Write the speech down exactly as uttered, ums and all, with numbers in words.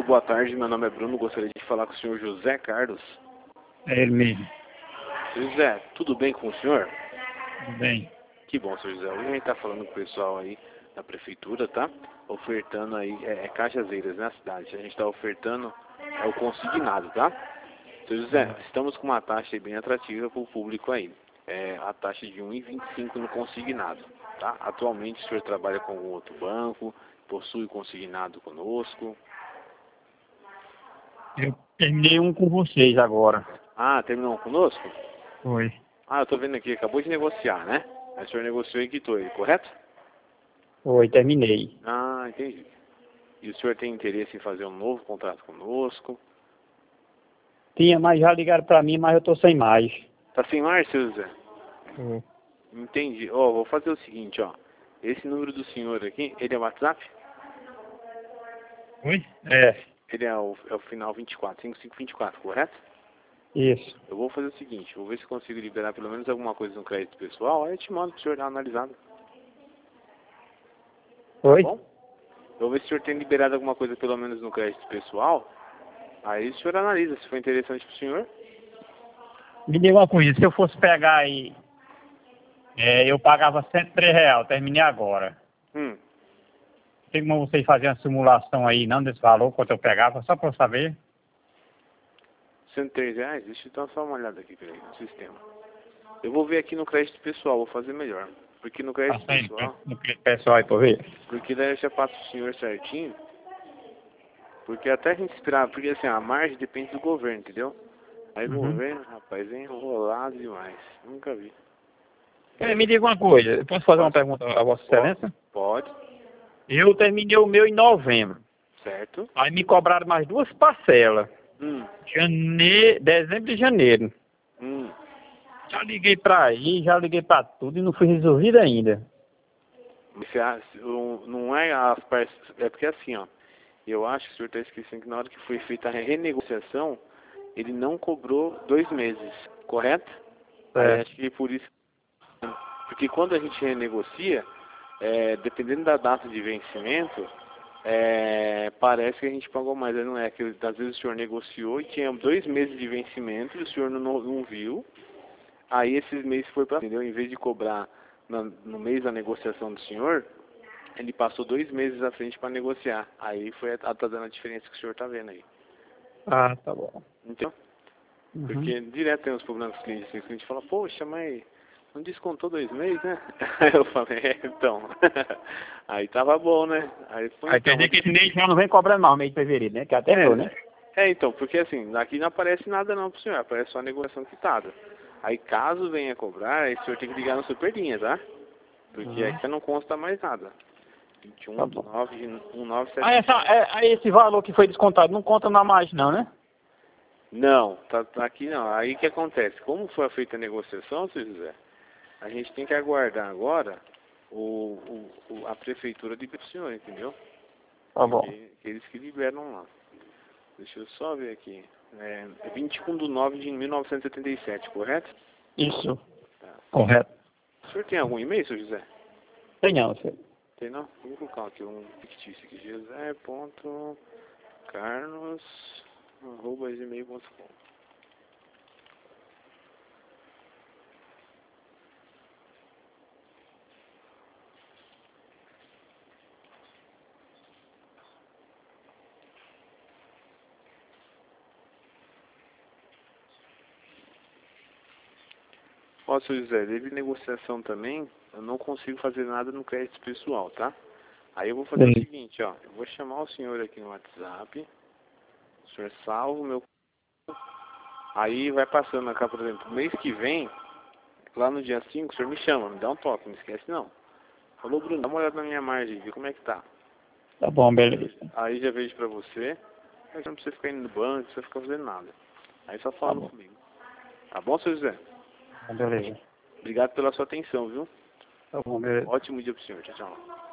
boa tarde. Meu nome é Bruno. Gostaria de falar com o senhor José Carlos. É ele mesmo. Senhor José, tudo bem com o senhor? Tudo bem. Que bom, senhor José. Hoje a gente está falando com o pessoal aí da prefeitura, tá? Ofertando aí, é, é Cajazeiras, né, a cidade. A gente está ofertando é o consignado, tá? Senhor José, estamos com uma taxa aí bem atrativa para o público aí. É a taxa de um vírgula vinte e cinco no consignado, tá? Atualmente o senhor trabalha com algum outro banco, possui consignado conosco? Eu terminei um com vocês agora. Ah, terminou conosco? Foi. Ah, eu tô vendo aqui, acabou de negociar, né? Aí o senhor negociou e quitou ele, correto? Foi, terminei. Ah, entendi. E o senhor tem interesse em fazer um novo contrato conosco? Tinha, mas já ligaram pra mim, mas eu tô sem mais. Tá sem mais, seu José? Foi. Entendi. Ó, vou fazer o seguinte, ó. Esse número do senhor aqui, ele é WhatsApp? Oi? É, Ele é o, é o final vinte e quatro, cinquenta e cinco vinte e quatro, correto? isso. Eu vou fazer o seguinte, vou ver se consigo liberar pelo menos alguma coisa no crédito pessoal, aí eu te mando pro senhor dar uma analisada. Tá Oi? bom? Eu vou ver se o senhor tem liberado alguma coisa pelo menos no crédito pessoal, aí o senhor analisa se for interessante pro senhor. Me diga uma coisa, se eu fosse pegar aí, é, eu pagava cento e três reais, terminei agora. Hum. Tem como vocês fazerem uma simulação aí, não desse valor, quanto eu pegava, só pra eu saber? cento e três reais? Deixa eu dar só uma olhada aqui, peraí, no sistema. Eu vou ver aqui no crédito pessoal, vou fazer melhor. Porque no crédito Passa aí, pessoal, no pessoal aí pra ver. porque daí eu já passo o senhor certinho. Porque até a gente esperar, porque assim, a margem depende do governo, entendeu? Aí o Uhum. governo, rapaz, é enrolado demais. Nunca vi. É, me diga uma coisa, eu posso fazer uma Pode? pergunta a Vossa Excelência? Pode, Eu terminei o meu em novembro. certo? Aí me cobraram mais duas parcelas. Hum, Janeiro, dezembro e janeiro. hum. Já liguei pra aí, já liguei pra tudo e não foi resolvido ainda. Você acha- o- não é as partes, é porque assim, ó. Eu acho que o senhor está esquecendo que na hora que foi feita a renegociação, ele não cobrou dois meses, correto? Aí É. acho que por isso. Porque quando a gente renegocia, é, dependendo da data de vencimento, é, parece que a gente pagou mais. Aí não é que às vezes o senhor negociou e tinha dois meses de vencimento e o senhor não, não viu. Aí esses meses foi para, entendeu? Em vez de cobrar na, no mês da negociação do senhor, ele passou dois meses à frente para negociar. Aí foi a, tá dando a diferença que o senhor tá vendo aí. Ah, tá bom. Então, Uhum. porque direto tem uns problemas com os clientes, assim, que a gente fala, poxa, mas não descontou dois meses, né? Aí eu falei, é, então. Aí tava bom, né? Aí foi Aí quer então. dizer que esse mês já não vem cobrando mais o mês de fevereiro, né? Que até É, deu, né? é, então, porque assim, aqui não aparece nada não pro senhor, aparece só a negociação quitada. Aí caso venha cobrar, aí o senhor tem que ligar no Superdinha, tá? Porque Uhum. aqui não consta mais nada. vinte e um Tá do bom. nove de um nove Ah, sete. essa, é, aí esse valor que foi descontado não conta na mais não, né? Não, tá, tá aqui não. Aí o que acontece? Como foi feita a negociação, seu José, a gente tem que aguardar agora o, o, o- a prefeitura de pro senhor, entendeu? Tá bom. Que, que eles que liberam lá. Deixa eu só ver aqui. É vinte e um de nove de mil novecentos e setenta e sete, correto? Isso. Tá. Correto. O senhor tem algum e-mail, seu José? Tem não, senhor. Tem não? Vou colocar aqui um fictício aqui. José.carlos arroba gmail ponto com. Ó, seu José, devido à negociação também, eu não consigo fazer nada no crédito pessoal, tá? Aí eu vou fazer Sim. o seguinte, ó. Eu vou chamar o senhor aqui no WhatsApp. O senhor salva o meu... Aí vai passando cá, por exemplo, mês que vem, lá no dia cinco, o senhor me chama, me dá um toque, não esquece não. Falou, Bruno, dá uma olhada na minha margem, vê como é que tá. Tá bom, beleza. Aí já vejo pra você. Aí você não precisa ficar indo no banco, não precisa ficar fazendo nada. Aí só Tá fala bom. comigo. Tá bom, seu José? Beleza. Obrigado pela sua atenção, viu? Tá bom, beleza. Ótimo dia pro senhor. Tchau, tchau.